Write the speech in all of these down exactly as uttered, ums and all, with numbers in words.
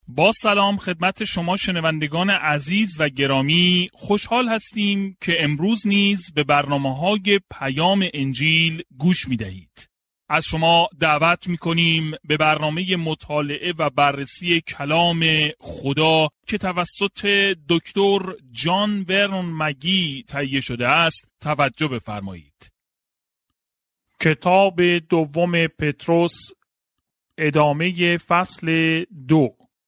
با سلام خدمت شما شنوندگان عزیز و گرامی، خوشحال هستیم که امروز نیز به برنامه‌های پیام انجیل گوش می‌دهید. از شما دعوت می‌کنیم به برنامه مطالعه و بررسی کلام خدا که توسط دکتر جان ورنون مگی تهیه شده است توجه بفرمایید. کتاب دوم پتروس، ادامه فصل دو.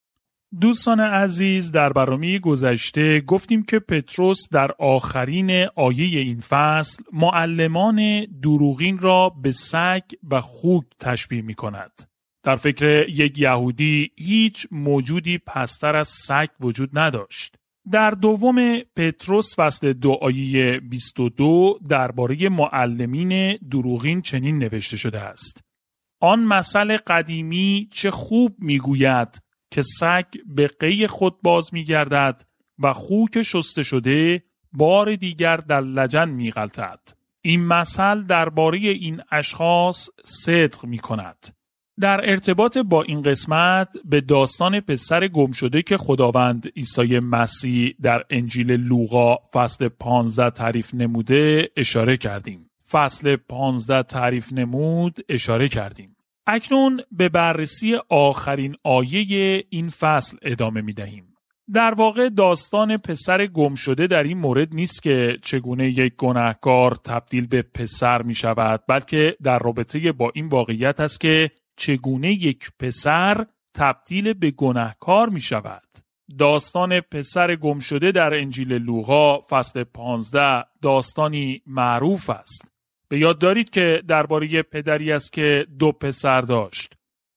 دوستان عزیز، در برنامه گذشته گفتیم که پتروس در آخرین آیه این فصل معلمان دروغین را به سگ و خوک تشبیه می کند. در فکر یک یهودی هیچ موجودی پستر از سگ وجود نداشت. در دوم پتروس فصل دو آیه بیست و دو درباره معلمین دروغین چنین نوشته شده است: آن مثل قدیمی چه خوب میگوید که سگ به قی خود باز می‌گردد و خوک شسته شده بار دیگر در لجن می‌غلطد. این مثل درباره این اشخاص صدق می‌کند. در ارتباط با این قسمت به داستان پسر گم شده که خداوند عیسی مسیح در انجیل لوقا فصل پانزده تعریف نموده اشاره کردیم. فصل پانزده تعریف نمود اشاره کردیم. اکنون به بررسی آخرین آیه این فصل ادامه می دهیم. در واقع داستان پسر گم شده در این مورد نیست که چگونه یک گناهکار تبدیل به پسر می شود، بلکه در رابطه با این واقعیت است که چگونه یک پسر تبدیل به گناهکار می شود. داستان پسر گم شده در انجیل لوقا فصل پانزده داستانی معروف است. به یاد دارید که درباره پدری است که دو پسر داشت.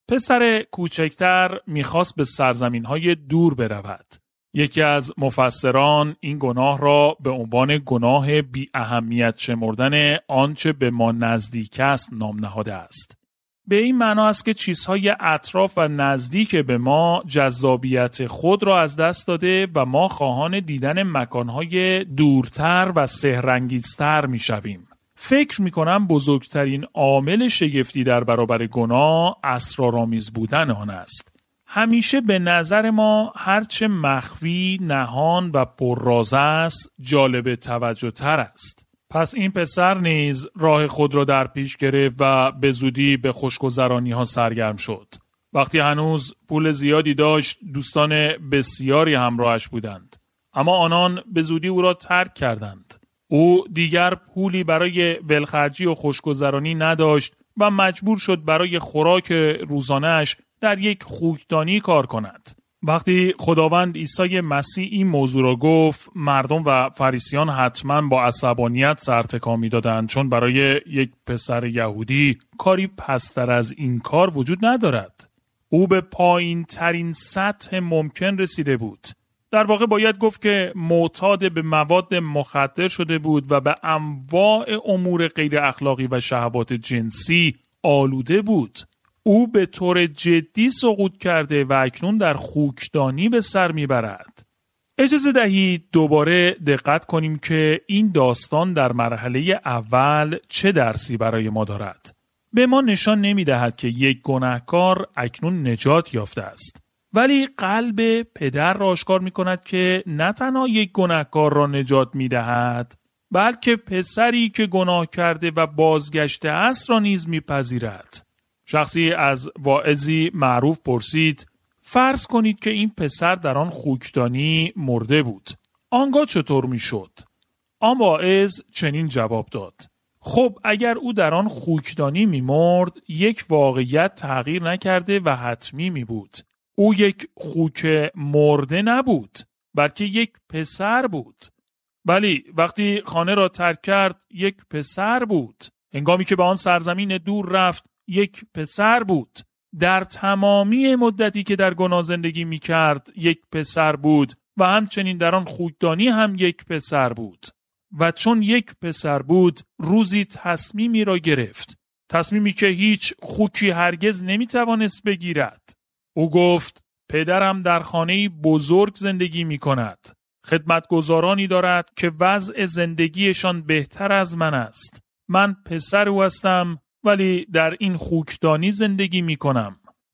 پسر کوچکتر میخواست به سرزمین‌های دور برود. یکی از مفسران این گناه را به عنوان گناه بی اهمیت شمردن آنچه به ما نزدیک است نام نهاده است. به این معنا است که چیزهای اطراف و نزدیک به ما جذابیت خود را از دست داده و ما خواهان دیدن مکانهای دورتر و سحرانگیزتر میشویم. فکر میکنم بزرگترین عامل شگفتی در برابر گناه اسرارآمیز بودن آن است. همیشه به نظر ما هرچه مخفی، نهان و پرراز است جالب توجه تر است. پس این پسر نیز راه خود را در پیش گرفت و به زودی به خوشگذرانی ها سرگرم شد. وقتی هنوز پول زیادی داشت دوستان بسیاری همراهش بودند، اما آنان به زودی او را ترک کردند. او دیگر پولی برای ولخرجی و خوشگذرانی نداشت و مجبور شد برای خوراک روزانه‌اش در یک خوکدانی کار کند. وقتی خداوند عیسی مسیح این موضوع را گفت، مردم و فریسیان حتما با عصبانیت سر تکان می‌دادند، چون برای یک پسر یهودی کاری پستر از این کار وجود ندارد. او به پایین ترین سطح ممکن رسیده بود. در واقع باید گفت که معتاد به مواد مخدر شده بود و به انواع امور غیر اخلاقی و شهوات جنسی آلوده بود. او به طور جدی سقوط کرده و اکنون در خوکدانی به سر میبرد. اجازه دهید دوباره دقت کنیم که این داستان در مرحله اول چه درسی برای ما دارد. به ما نشان نمیدهد که یک گناهکار اکنون نجات یافته است، ولی قلب پدر را آشکار می کند که نه تنها یک گناهکار را نجات می دهد، بلکه پسری که گناه کرده و بازگشته است را نیز می پذیرد. شخصی از واعظی معروف پرسید: فرض کنید که این پسر در آن خوکدانی مرده بود. آنگاه چطور می شد؟ آن واعظ چنین جواب داد: خب اگر او در آن خوکدانی می مرد، یک واقعیت تغییر نکرده و حتمی می بود. او یک خوک مرده نبود، بلکه یک پسر بود. بلی، وقتی خانه را ترک کرد یک پسر بود. هنگامی که به آن سرزمین دور رفت یک پسر بود. در تمامی مدتی که در گناه زندگی می کرد یک پسر بود و همچنین در آن خوکدانی هم یک پسر بود. و چون یک پسر بود روزی تصمیمی را گرفت. تصمیمی که هیچ خوکی هرگز نمی توانست بگیرد. او گفت: پدرم در خانه‌ای بزرگ زندگی می کند. خدمتگزارانی دارد که وضع زندگیشان بهتر از من است. من پسر او هستم ولی در این خوکدانی زندگی می کنم.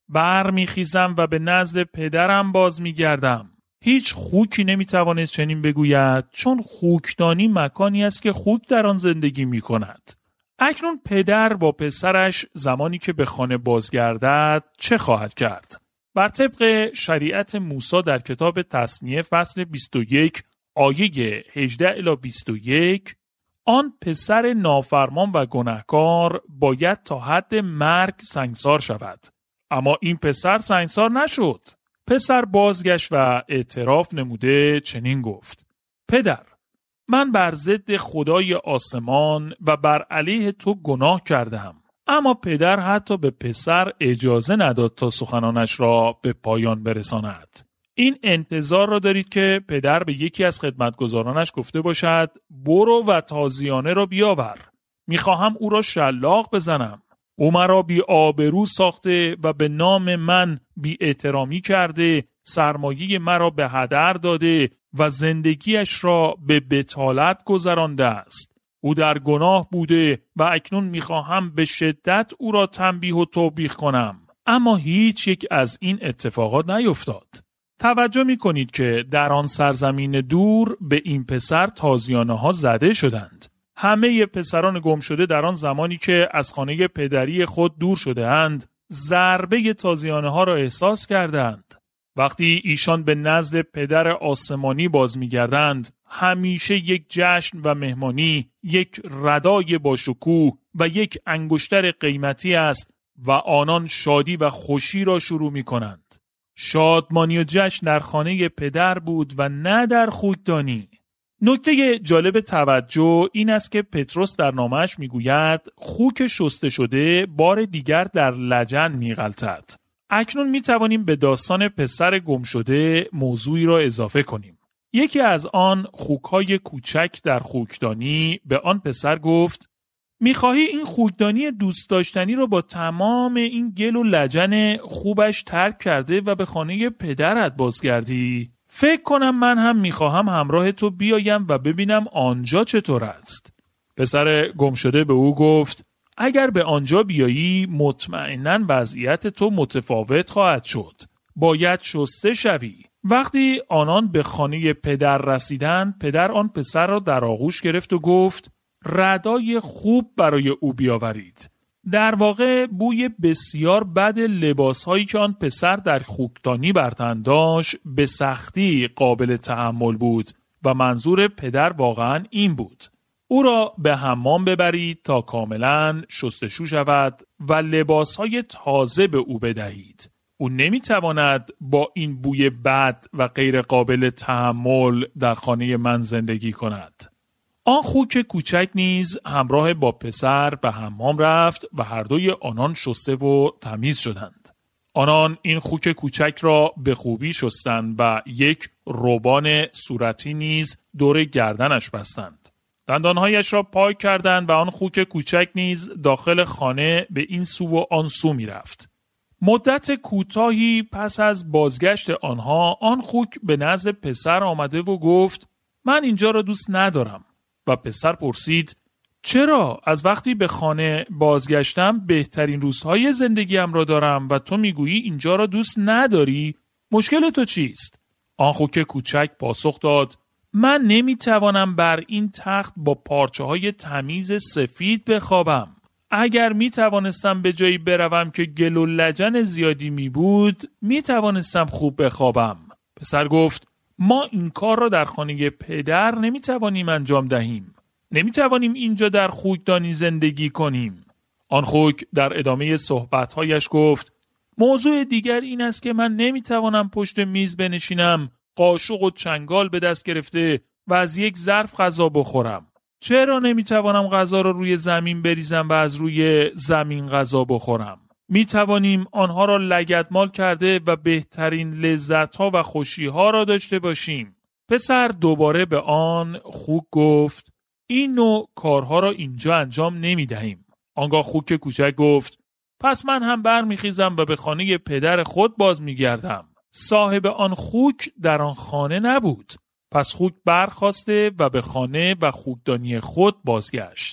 بر میخیزم و به نزد پدرم باز میگردم. هیچ خوکی نمیتوانست چنین بگوید، چون خوکدانی مکانی است که خوک در آن زندگی میکند. اکنون پدر با پسرش زمانی که به خانه بازگردد چه خواهد کرد؟ بر طبق شریعت موسی در کتاب تثنیه فصل بیست و یک آیه هجده الی بیست و یک، آن پسر نافرمان و گناهکار باید تا حد مرگ سنگسار شود. اما این پسر سنگسار نشد. پسر بازگشت و اعتراف نموده چنین گفت: پدر، من بر ضد خدای آسمان و بر علیه تو گناه کردم. اما پدر حتی به پسر اجازه نداد تا سخنانش را به پایان برساند. این انتظار را دارید که پدر به یکی از خدمتگزارانش گفته باشد برو و تازیانه را بیاور. میخواهم او را شلاق بزنم. او مرا بی آبرو ساخته و به نام من بی احترامی کرده، سرمایه مرا به هدر داده و زندگیش را به بطالت گذرانده است. او در گناه بوده و اکنون میخواهم به شدت او را تنبیه و توبیخ کنم. اما هیچ یک از این اتفاقات نیفتاد. توجه میکنید که در آن سرزمین دور به این پسر تازیانه ها زده شدند. همه پسران گم شده در آن زمانی که از خانه پدری خود دور شده اند، ضربه تازیانه ها را احساس کردند. وقتی ایشان به نزد پدر آسمانی باز می‌گردند، همیشه یک جشن و مهمانی، یک ردای باشکوه و یک انگشتر قیمتی است و آنان شادی و خوشی را شروع می‌کنند. شادمانی و جشن در خانه پدر بود و نه در خوکدانی. نکته جالب توجه این است که پتروس در نامش میگوید خوک شسته شده بار دیگر در لجن میغلطد. اکنون میتوانیم به داستان پسر گم شده موضوعی را اضافه کنیم. یکی از آن خوکهای کوچک در خوکدانی به آن پسر گفت: میخواهی این خوکدانی دوست داشتنی را با تمام این گل و لجن خوبش ترک کرده و به خانه پدرت بازگردی؟ فکر کنم من هم میخواهم همراه تو بیایم و ببینم آنجا چطور است. پسر گم شده به او گفت: اگر به آنجا بیایی مطمئناً وضعیت تو متفاوت خواهد شد. باید شسته شوی. وقتی آنان به خانه پدر رسیدند، پدر آن پسر را در آغوش گرفت و گفت: ردای خوب برای او بیاورید. در واقع بوی بسیار بد لباسهایی که آن پسر در خوکدانی بر تن داشت به سختی قابل تحمل بود و منظور پدر واقعا این بود: او را به حمام ببرید تا کاملا شستشو شود و لباسهای تازه به او بدهید. او نمیتواند با این بوی بد و غیر قابل تحمل در خانه من زندگی کند. آن خوک کوچک نیز همراه با پسر به حمام رفت و هر دوی آنان شسته و تمیز شدند. آنان این خوک کوچک را به خوبی شستند و یک روبان صورتی نیز دور گردنش بستند. دندانهایش را پاک کردند و آن خوک کوچک نیز داخل خانه به این سو و آن سو می رفت. مدت کوتاهی پس از بازگشت آنها، آن خوک به نزد پسر آمده و گفت: من اینجا را دوست ندارم. و پسر پرسید: چرا؟ از وقتی به خانه بازگشتم بهترین روزهای زندگیم را دارم و تو میگویی اینجا را دوست نداری؟ مشکل تو چیست؟ آن خوک کوچک پاسخ داد: من نمیتوانم بر این تخت با پارچه های تمیز سفید بخوابم. اگر میتوانستم به جایی بروم که گل و لجن زیادی می بود، میتوانستم خوب بخوابم. پسر گفت: ما این کار را در خانه پدر نمیتوانیم انجام دهیم. نمیتوانیم اینجا در خوکدانی زندگی کنیم. آن خوک در ادامه صحبتهایش گفت: موضوع دیگر این است که من نمیتوانم پشت میز بنشینم، قاشق و چنگال به دست گرفته و از یک ظرف غذا بخورم. چرا نمیتوانم غذا را روی زمین بریزم و از روی زمین غذا بخورم؟ میتوانیم آنها را لگدمال کرده و بهترین لذت‌ها و خوشی‌ها را داشته باشیم. پسر دوباره به آن خوک گفت: این نوع کارها را اینجا انجام نمیدهیم. آنگاه خوک کوچک گفت: پس من هم برمیخیزم و به خانه پدر خود باز میگردم. صاحب آن خوک در آن خانه نبود. پس خوک برخاسته و به خانه و خوکدانی خود بازگشت.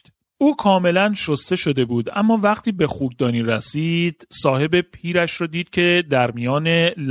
او کاملا شسته شده بود، اما وقتی به خوکدانی رسید صاحب پیرش را دید که در میان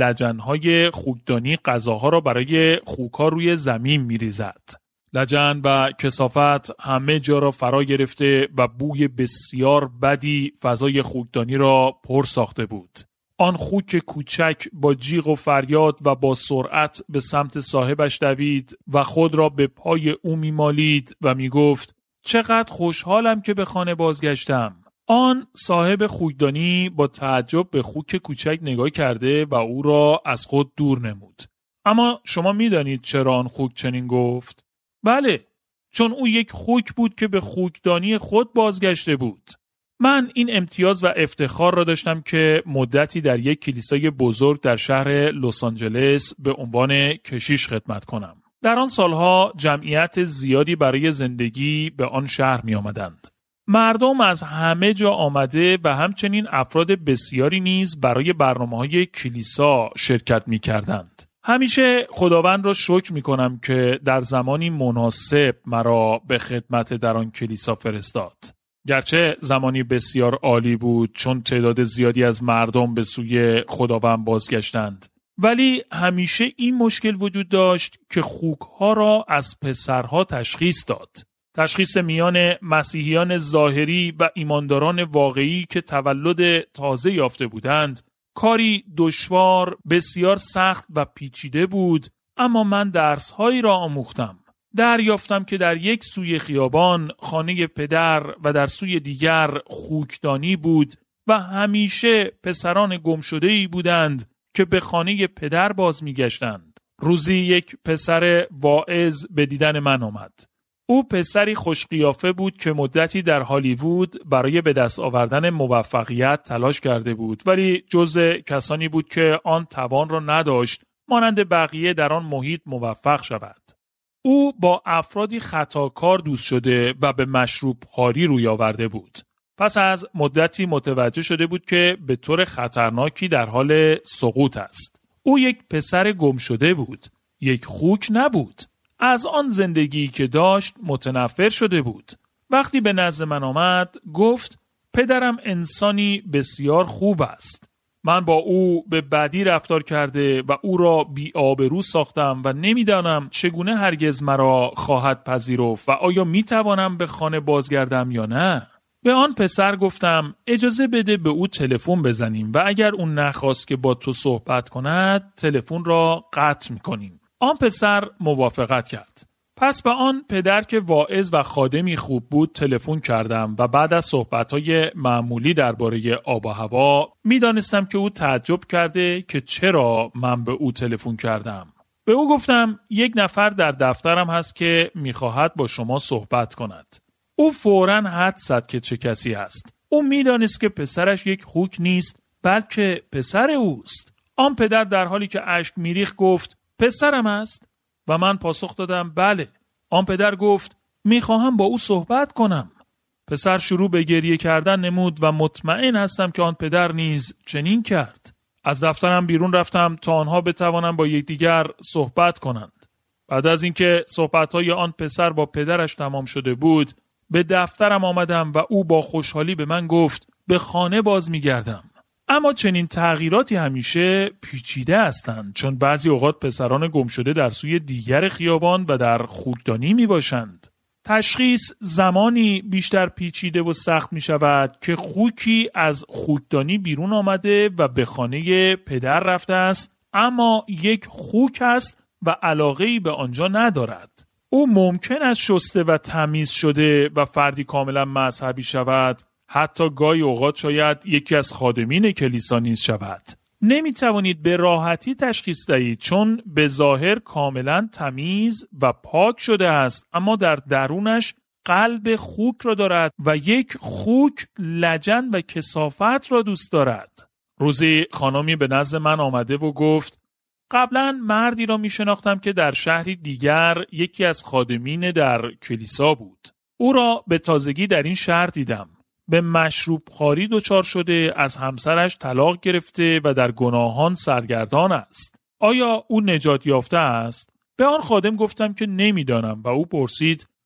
لجنهای خوکدانی غذاها را برای خوک‌ها روی زمین می‌ریزد. لجن و کثافت همه جا را فرا گرفته و بوی بسیار بدی فضای خوکدانی را پر ساخته بود. آن خوک کوچک با جیغ و فریاد و با سرعت به سمت صاحبش دوید و خود را به پای او می‌مالید و می‌گفت چقدر خوشحالم که به خانه بازگشتم. آن صاحب خوکدانی با تعجب به خوک کوچک نگاه کرده و او را از خود دور نمود. اما شما می‌دانید چرا آن خوک چنین گفت؟ بله، چون او یک خوک بود که به خوکدانی خود بازگشته بود. من این امتیاز و افتخار را داشتم که مدتی در یک کلیسای بزرگ در شهر لس آنجلس به عنوان کشیش خدمت کنم. در آن سالها جمعیت زیادی برای زندگی به آن شهر می آمدند. مردم از همه جا آمده و همچنین افراد بسیاری نیز برای برنامه‌های کلیسا شرکت می کردند. همیشه خداوند را شکر می کنم که در زمانی مناسب مرا به خدمت در آن کلیسا فرستاد. گرچه زمانی بسیار عالی بود چون تعداد زیادی از مردم به سوی خداوند بازگشتند، ولی همیشه این مشکل وجود داشت که خوک‌ها را از پسرها تشخیص داد. تشخیص میان مسیحیان ظاهری و ایمانداران واقعی که تولد تازه یافته بودند کاری دشوار، بسیار سخت و پیچیده بود، اما من درس‌هایی را آموختم. دریافتم که در یک سوی خیابان خانه پدر و در سوی دیگر خوکدانی بود و همیشه پسران گمشده‌ای بودند که به خانه پدر باز می‌گشتند. روزی یک پسر واعظ به دیدن من آمد. او پسری خوش قیافه بود که مدتی در هالیوود برای به دست آوردن موفقیت تلاش کرده بود، ولی جزء کسانی بود که آن توان را نداشت مانند بقیه در آن محیط موفق شود. او با افرادی خطاکار دوست شده و به مشروب خواری روی آورده بود. پس از مدتی متوجه شده بود که به طور خطرناکی در حال سقوط است. او یک پسر گم شده بود، یک خوک نبود. از آن زندگی که داشت متنفر شده بود. وقتی به نزد من آمد گفت پدرم انسانی بسیار خوب است. من با او به بدی رفتار کرده و او را بی آبرو ساختم و نمیدانم چگونه هرگز مرا خواهد پذیرفت و آیا میتوانم به خانه بازگردم یا نه. به آن پسر گفتم اجازه بده به او تلفن بزنیم و اگر اون نخواست که با تو صحبت کند تلفن را قطع میکنیم. آن پسر موافقت کرد. پس به آن پدر که واعظ و خادمی خوب بود تلفن کردم و بعد از صحبت‌های معمولی درباره آب و هوا می‌دانستم که او تعجب کرده که چرا من به او تلفن کردم. به او گفتم یک نفر در دفترم هست که می‌خواهد با شما صحبت کند. او فوراً حدس زد که چه کسی است. او می‌دانست که پسرش یک خوک نیست بلکه پسر اوست. آن پدر در حالی که اشک می‌ریخت گفت پسرم است؟ و من پاسخ دادم بله. آن پدر گفت میخواهم با او صحبت کنم. پسر شروع به گریه کردن نمود و مطمئن هستم که آن پدر نیز چنین کرد. از دفترم بیرون رفتم تا آنها بتوانند با یکدیگر صحبت کنند. بعد از اینکه صحبت‌های آن پسر با پدرش تمام شده بود به دفترم آمدم و او با خوشحالی به من گفت به خانه باز میگردم. اما چنین تغییراتی همیشه پیچیده هستند چون بعضی اوقات پسران گم شده در سوی دیگر خیابان و در خوکدانی می باشند. تشخیص زمانی بیشتر پیچیده و سخت می شود که خوکی از خوکدانی بیرون آمده و به خانه پدر رفته است اما یک خوک است و علاقه‌ای به آنجا ندارد. او ممکن است شسته و تمیز شده و فردی کاملا مذهبی شود، حتی گاهی اوقات شاید یکی از خادمین کلیسا نیز شود. نمی توانید به راحتی تشخیص دهید چون به ظاهر کاملا تمیز و پاک شده است اما در درونش قلب خوک را دارد و یک خوک لجن و کثافت را دوست دارد. روزی خانمی به نزد من آمده و گفت قبلا مردی را می شناختم که در شهری دیگر یکی از خادمین در کلیسا بود. او را به تازگی در این شهر دیدم. به مشروب خواری دچار شده، از همسرش طلاق گرفته و در گناهان سرگردان است. آیا او نجات یافته است؟ به آن خادم گفتم که نمیدانم و او پرسید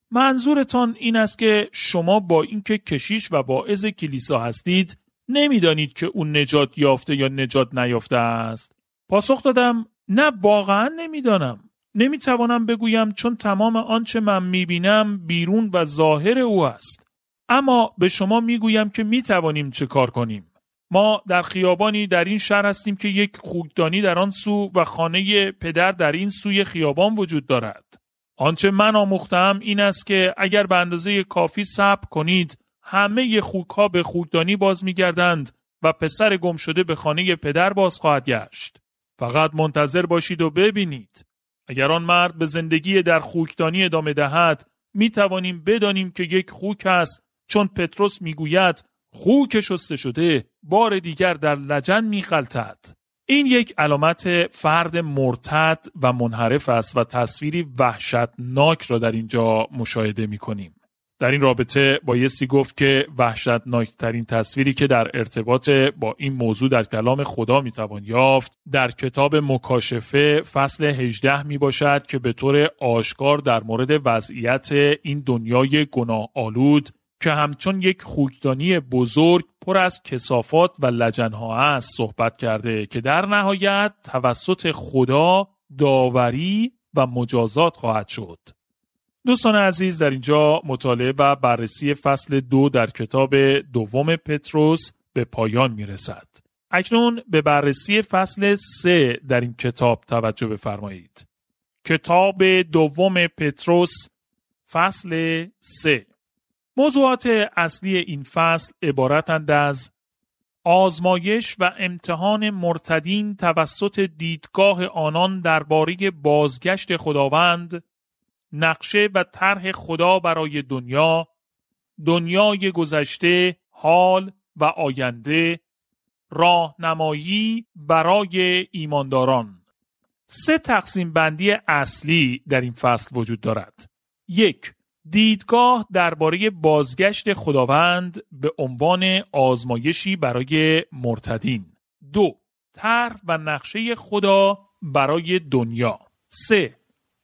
منظورتان این است که شما با اینکه کشیش و واعظ کلیسا هستید نمیدانید که اون نجات یافته یا نجات نیافته است؟ پاسخ دادم نه، واقعا نمیدانم. نمیتوانم بگویم، چون تمام آنچه من میبینم بیرون و ظاهر او است. اما به شما میگویم که میتوانیم چه کار کنیم. ما در خیابانی در این شهر هستیم که یک خوکدانی در آن سو و خانه پدر در این سوی خیابان وجود دارد. آنچه من آموختم این است که اگر به اندازه کافی صبر کنید، همه خوک‌ها به خوکدانی باز می‌گردند و پسر گم شده به خانه پدر باز خواهد گشت. فقط منتظر باشید و ببینید. اگر آن مرد به زندگی در خوکدانی ادامه دهد، می‌توانیم بدانیم که یک خوک است، چون پتروس می‌گوید خوک شسته شده بار دیگر در لجن می‌غلطد. این یک علامت فرد مرتد و منحرف است و تصویری وحشتناک را در اینجا مشاهده می‌کنیم. در این رابطه بایستی گفت که وحشتناکترین تصویری که در ارتباط با این موضوع در کلام خدا میتوان یافت در کتاب مکاشفه فصل هجده می باشد که به طور آشکار در مورد وضعیت این دنیای گناه آلود که همچون یک خوکدانی بزرگ پر از کثافات و لجن‌ها است صحبت کرده که در نهایت توسط خدا داوری و مجازات خواهد شد. دوستان عزیز، در اینجا مطالعه و بررسی فصل دو در کتاب دوم پتروس به پایان می رسد. اکنون به بررسی فصل سه در این کتاب توجه بفرمایید. کتاب دوم پتروس فصل سه. موضوعات اصلی این فصل عبارتند از آزمایش و امتحان مرتدین توسط دیدگاه آنان درباره بازگشت خداوند، نقشه و طرح خدا برای دنیا، دنیای گذشته، حال و آینده، راهنمایی برای ایمانداران. سه تقسیم بندی اصلی در این فصل وجود دارد. یک، دیدگاه درباره بازگشت خداوند به عنوان آزمایشی برای مرتدین. دو، طرح و نقشه خدا برای دنیا. سه،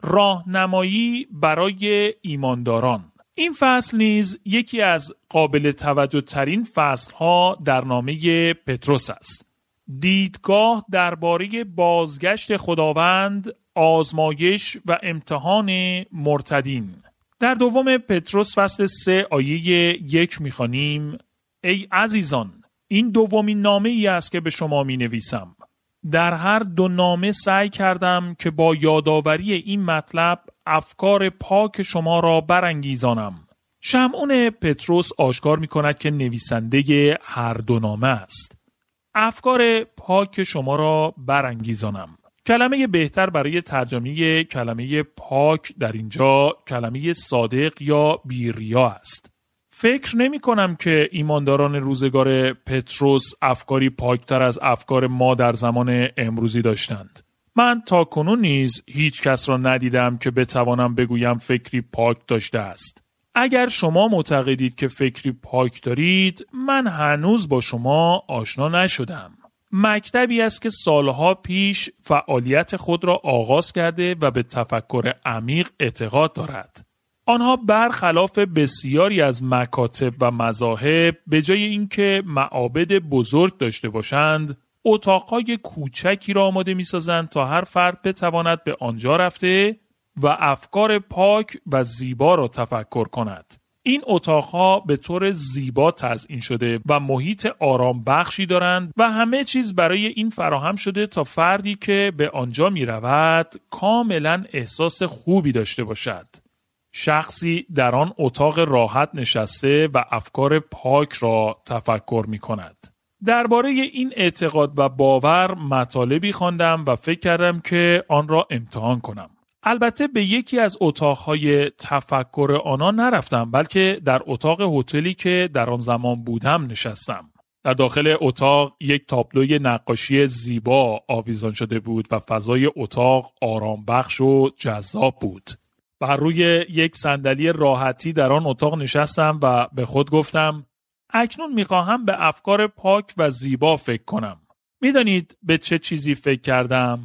راهنمایی برای ایمانداران. این فصل نیز یکی از قابل توجه ترین فصل‌ها در نامه پتروس است. دیدگاه درباره بازگشت خداوند، آزمایش و امتحان مرتدین. در دوم پتروس فصل سه آیه یک می‌خوانیم: ای عزیزان، این دومین نامه ای است که به شما می نویسم. در هر دو نامه سعی کردم که با یادآوری این مطلب افکار پاک شما را برانگیزانم. شمعون پتروس آشکار می کند که نویسنده هر دو نامه است. افکار پاک شما را برانگیزانم. کلمه بهتر برای ترجمه کلمه پاک در اینجا کلمه صادق یا بی‌ریا است. فکر نمی کنم که ایمانداران روزگار پتروس افکاری پاکتر از افکار ما در زمان امروزی داشتند. من تا کنون نیز هیچ کس را ندیدم که بتوانم بگویم فکری پاک داشته است. اگر شما معتقدید که فکری پاک دارید، من هنوز با شما آشنا نشدم. مکتبی است که سالها پیش فعالیت خود را آغاز کرده و به تفکر عمیق اعتقاد دارد. آنها برخلاف بسیاری از مکاتب و مذاهب به جای اینکه معابد بزرگ داشته باشند، اتاقهای کوچکی را آماده می‌سازند تا هر فرد بتواند به آنجا رفته و افکار پاک و زیبا را تفکر کند. این اتاقها به طور زیبا تزیین شده و محیط آرام بخشی دارند و همه چیز برای این فراهم شده تا فردی که به آنجا می رود کاملا احساس خوبی داشته باشد. شخصی در آن اتاق راحت نشسته و افکار پاک را تفکر می کند. درباره این اعتقاد و باور مطالبی خواندم و فکر کردم که آن را امتحان کنم. البته به یکی از اتاقهای تفکر آنها نرفتم، بلکه در اتاق هتلی که در آن زمان بودم نشستم. در داخل اتاق یک تابلوی نقاشی زیبا آویزان شده بود و فضای اتاق آرام بخش و جذاب بود. بر روی یک صندلی راحتی در آن اتاق نشستم و به خود گفتم اکنون می‌خواهم به افکار پاک و زیبا فکر کنم. می‌دانید به چه چیزی فکر کردم؟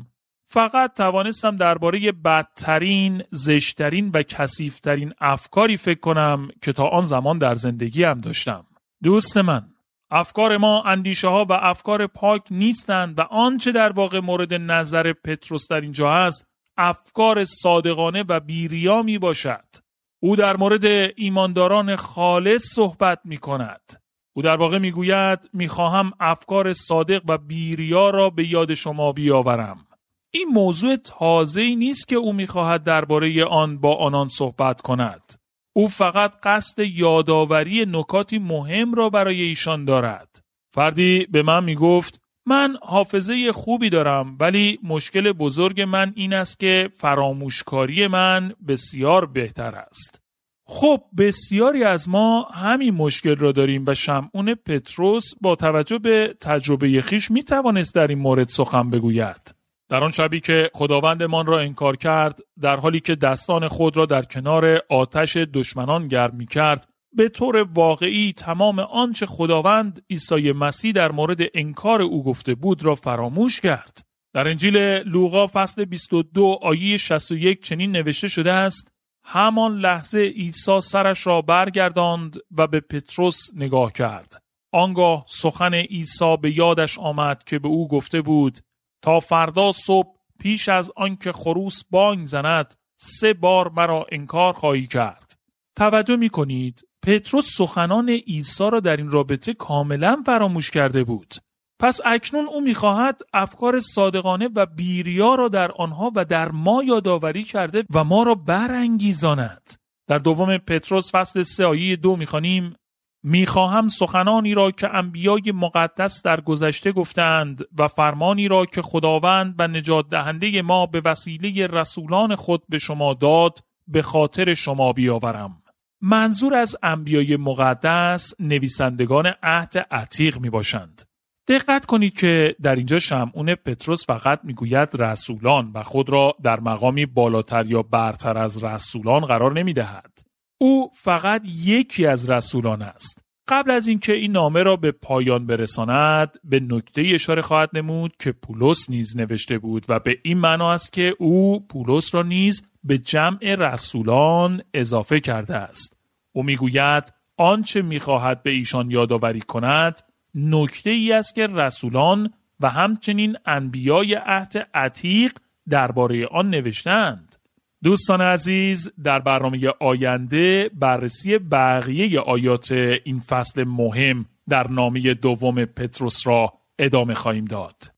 فقط توانستم درباره بدترین، زشترین و کثیف‌ترین افکاری فکر کنم که تا آن زمان در زندگیم داشتم. دوست من، افکار ما اندیشه ها و افکار پاک نیستند و آنچه در واقع مورد نظر پتروس در اینجا هست افکار صادقانه و بی‌ریا می باشد. او در مورد ایمانداران خالص صحبت می کند. او در واقع می گوید می خواهم افکار صادق و بی‌ریا را به یاد شما بیاورم. این موضوع تازه‌ای نیست که او می خواهد درباره آن با آنان صحبت کند. او فقط قصد یادآوری نکاتی مهم را برای ایشان دارد. فردی به من می گفت من حافظه خوبی دارم ولی مشکل بزرگ من این است که فراموشکاری من بسیار بهتر است. خب بسیاری از ما همین مشکل را داریم و شمعون پتروس با توجه به تجربه خویش می توانست در این مورد سخن بگوید. در آن شبی که خداوندمان را انکار کرد، در حالی که دستان خود را در کنار آتش دشمنان گرم می کرد، به طور واقعی تمام آنچه خداوند عیسی مسیح در مورد انکار او گفته بود را فراموش کرد. در انجیل لوقا فصل بیست و دو آیه شصت و یک چنین نوشته شده است: همان لحظه عیسی سرش را برگرداند و به پتروس نگاه کرد. آنگاه سخن عیسی به یادش آمد که به او گفته بود: تا فردا صبح پیش از آنکه خروس بانگ زند سه بار مرا انکار خواهی کرد. توجه می کنید پتروس سخنان عیسی را در این رابطه کاملا فراموش کرده بود. پس اکنون او می خواهد افکار صادقانه و بی‌ریا را در آنها و در ما یادآوری کرده و ما را برانگیزاند. در دوم پتروس فصل سه آیه دو می خوانیم: میخواهم سخنانی را که انبیای مقدس در گذشته گفتند و فرمانی را که خداوند و نجات دهنده ما به وسیله رسولان خود به شما داد به خاطر شما بیاورم. منظور از انبیای مقدس نویسندگان عهد عتیق می باشند. دقت کنید که در اینجا شمعون پتروس فقط میگوید رسولان و خود را در مقامی بالاتر یا برتر از رسولان قرار نمی دهد. او فقط یکی از رسولان است. قبل از اینکه این نامه را به پایان برساند به نکته اشاره خواهد نمود که پولس نیز نوشته بود و به این معنا است که او پولس را نیز به جمع رسولان اضافه کرده است. او میگوید آنچه میخواهد به ایشان یادآوری کند نکته ای است که رسولان و همچنین انبیای عهد عتیق درباره آن نوشتند. دوستان عزیز، در برنامه آینده بررسی بقیه آیات این فصل مهم در نامه دوم پتروس را ادامه خواهیم داد.